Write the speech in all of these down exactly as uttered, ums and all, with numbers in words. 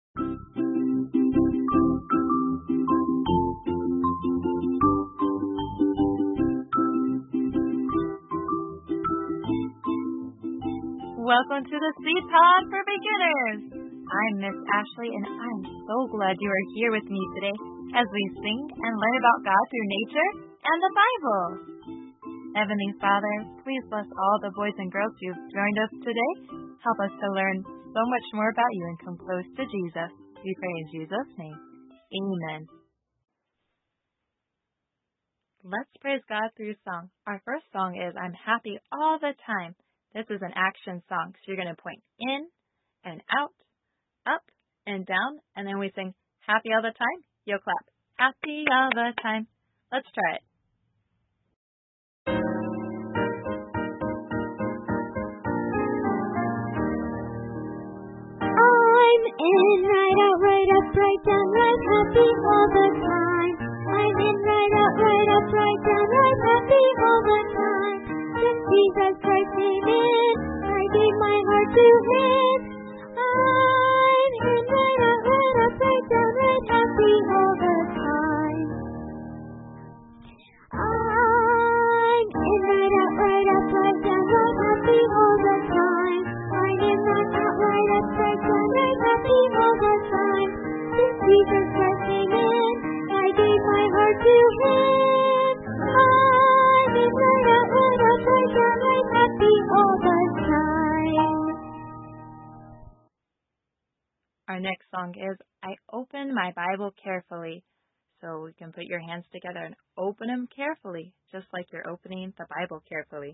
Welcome to the Seed Pod for Beginners. I'm Miss Ashley, and I'm so glad you are here with me today as we sing and learn about God through nature and the Bible. Heavenly Father, please bless all the boys and girls who've joined us today. Help us to learn so much more about you and come close to Jesus. We pray in Jesus' name. Amen. Let's praise God through song. Our first song is I'm Happy All the Time. This is an action song, so you're going to point in and out, up and down, and then we sing happy all the time. You'll clap. Happy all the time. Let's try it. I'm in, right out, right up, right down, right happy all the time. I'm in, right out, right up, right down, right happy all the time. Since Jesus Christ came in, I gave my heart to Him. I'm in, right out, right up, right down, right happy all the time. I'm in, right out, right up, right down, right happy all the time. I'm in, right out, right up, right down, right happy all the time. Since Jesus Christ came in, I gave my heart to Him. I'm in, right out, right up, right down, right happy all the time. Our next song is I Open My Bible Carefully. So you can put your hands together and open them carefully, just like you're opening the Bible carefully.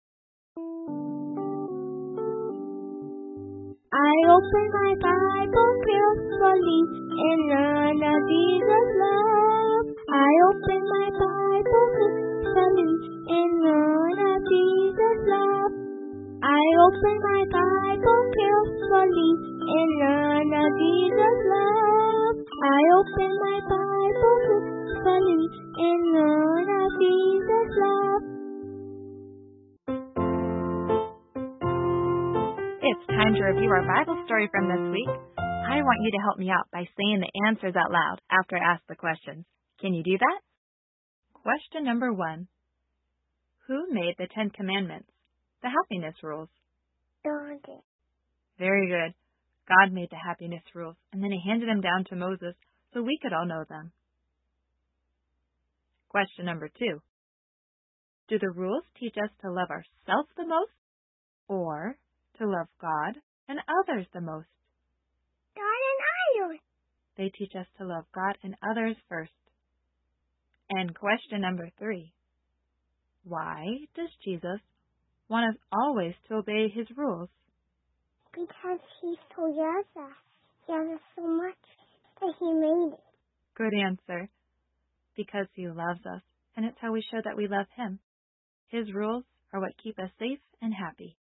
I open my Bible carefully and learn of Jesus' love. I open my Bible carefully and learn of Jesus' love. I open my Bible carefully and learn of Jesus' love. I open my Bible carefully and learn of Jesus' love. It's time to review our Bible story from this week. I want you to help me out by saying the answers out loud after I ask the questions. Can you do that? Question number one. Who made the Ten Commandments? The happiness rules. God. Very good. God made the happiness rules, and then He handed them down to Moses so we could all know them. Question number two. Do the rules teach us to love ourselves the most, or to love God and others the most? God and others. They teach us to love God and others first. And question number three. Why does Jesus want us always to obey His rules? Because He told us that He loves us so much that He made it. Good answer. Because He loves us, and it's how we show that we love Him. His rules are what keep us safe and happy.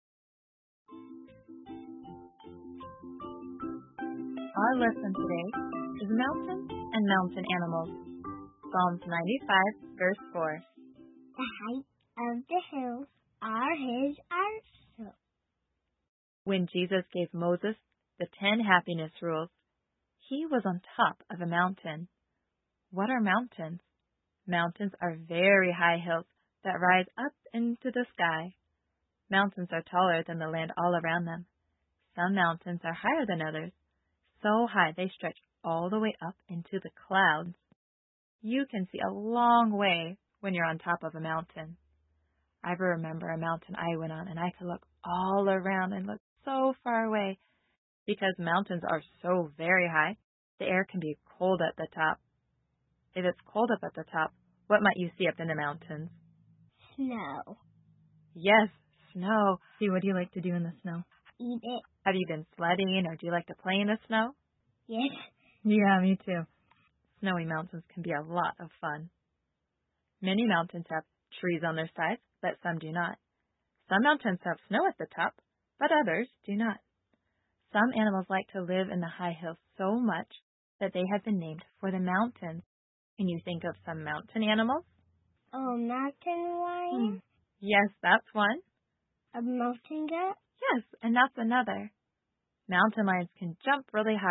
Our lesson today is mountains and mountain animals. Psalms ninety-five, verse four. The height of the hills are His also. When Jesus gave Moses the ten happiness rules, He was on top of a mountain. What are mountains? Mountains are very high hills that rise up into the sky. Mountains are taller than the land all around them. Some mountains are higher than others, so high they stretch all the way up into the clouds. You can see a long way when you're on top of a mountain. I remember a mountain I went on, and I could look all around and look so far away. Because mountains are so very high, the air can be cold at the top. If it's cold up at the top, what might you see up in the mountains? Snow. Yes, snow. See, what do you like to do in the snow? Eat it. Have you been sledding, or do you like to play in the snow? Yes. Yeah, me too. Snowy mountains can be a lot of fun. Many mountains have trees on their sides, but some do not. Some mountains have snow at the top, but others do not. Some animals like to live in the high hills so much that they have been named for the mountains. Can you think of some mountain animals? Oh, mountain lion? Hmm. Yes, that's one. A mountain goat? Yes, and that's another. Mountain lions can jump really high.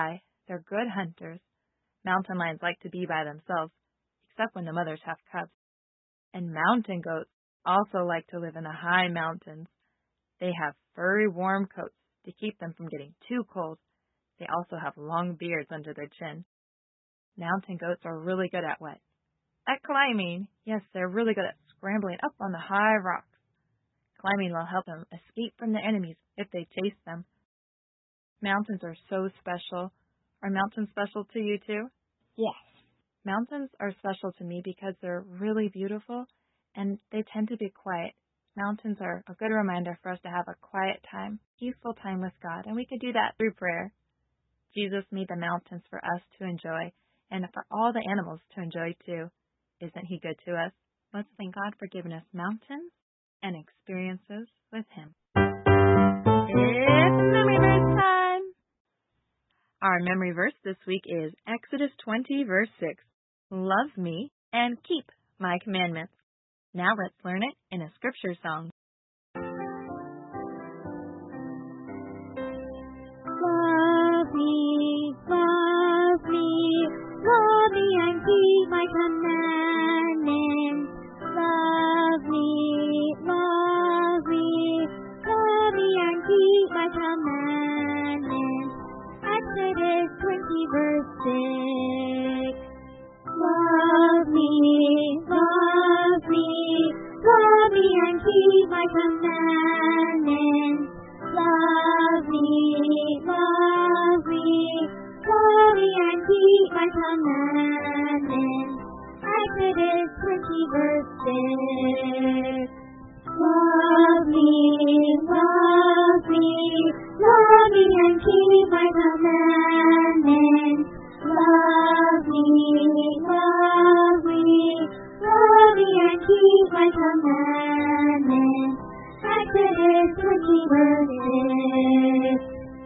They're good hunters. Mountain lions like to be by themselves, except when the mothers have cubs. And mountain goats also like to live in the high mountains. They have furry, warm coats to keep them from getting too cold. They also have long beards under their chin. Mountain goats are really good at what? At climbing. Yes, they're really good at scrambling up on the high rocks. Climbing will help them escape from their enemies if they chase them. Mountains are so special. Are mountains special to you too? Yes. Mountains are special to me because they're really beautiful and they tend to be quiet. Mountains are a good reminder for us to have a quiet time, peaceful time with God, and we can do that through prayer. Jesus made the mountains for us to enjoy and for all the animals to enjoy too. Isn't He good to us? Let's thank God for giving us mountains and experiences with Him. It's memory verse time! Our memory verse this week is Exodus twenty, verse six. Love me and keep my commandments. Now let's learn it in a scripture song. Love me, love me, love me and keep my commandments. Love me, love me, love me and keep my commandments. Exodus twenty, verse six. Love me, love me, love me and keep my commandments. Love me, love me, love me and keep my commandments. Exodus twenty, verse six. Love me, love me, love me and keep my commandments. Love me, love me, love me and keep my commandments. Exodus twenty, verse six.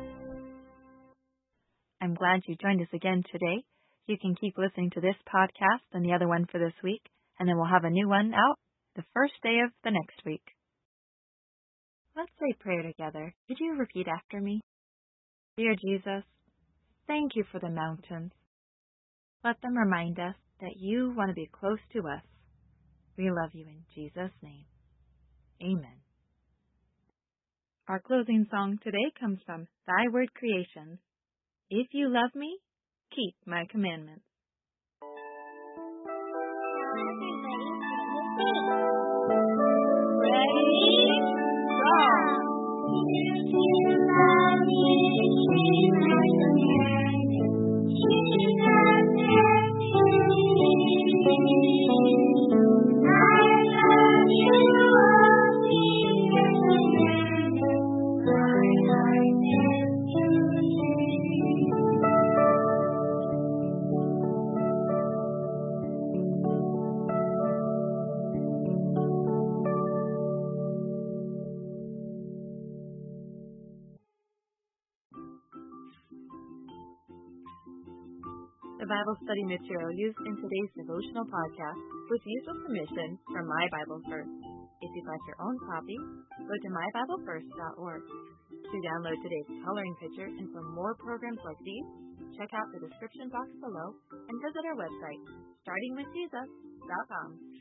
I'm glad you joined us again today. You can keep listening to this podcast and the other one for this week, and then we'll have a new one out the first day of the next week. Let's say prayer together. Could you repeat after me? Dear Jesus, thank you for the mountains. Let them remind us that you want to be close to us. We love you in Jesus' name. Amen. Our closing song today comes from Thy Word Creation. If you love me, keep my commandments. Ready? Go! If you love me, keep my commandments. Jesus I love you, oh, keep your commandments. My heart is to The Bible study material used in today's devotional podcast was used with permission from My Bible First. If you'd like your own copy, go to my bible first dot org. To download today's coloring picture and for more programs like these, check out the description box below and visit our website, starting with jesus dot com.